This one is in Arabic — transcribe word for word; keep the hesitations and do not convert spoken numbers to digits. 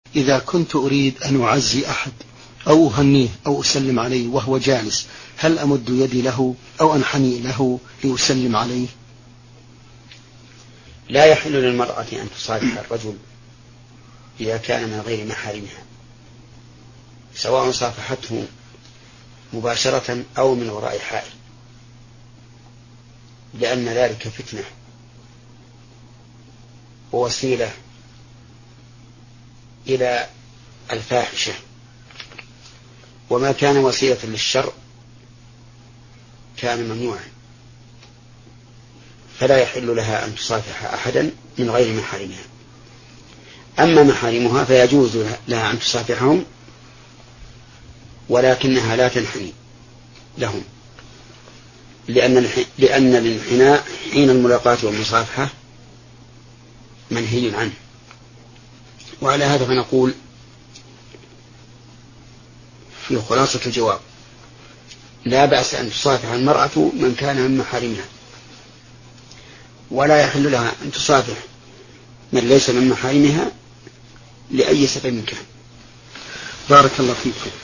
إذا كنت أريد أن أعزي أحد أو أهنيه أو أسلم عليه وهو جالس، هل أمد يدي له أو أنحني له لأسلم عليه؟ لا يحل للمرأة أن تصافح الرجل إذا كان من غير محارمها، سواء صافحته مباشرة أو من وراء حائل، لأن ذلك فتنة ووسيلة إلى الفاحشة، وما كان وسيلة للشر كان ممنوعا، فلا يحل لها أن تصافح أحدا من غير محارمها. أما محارمها فيجوز لها أن تصافحهم، ولكنها لا تنحني لهم، لأن لأن الانحناء حين الملاقاة والمصافحة منهي عنه. وعلى هذا فنقول في خلاصة الجواب: لا بأس أن تصافح المرأة من كان من محارمها، ولا يحل لها أن تصافح من ليس من محارمها لأي سبب كان. بارك الله فيكم.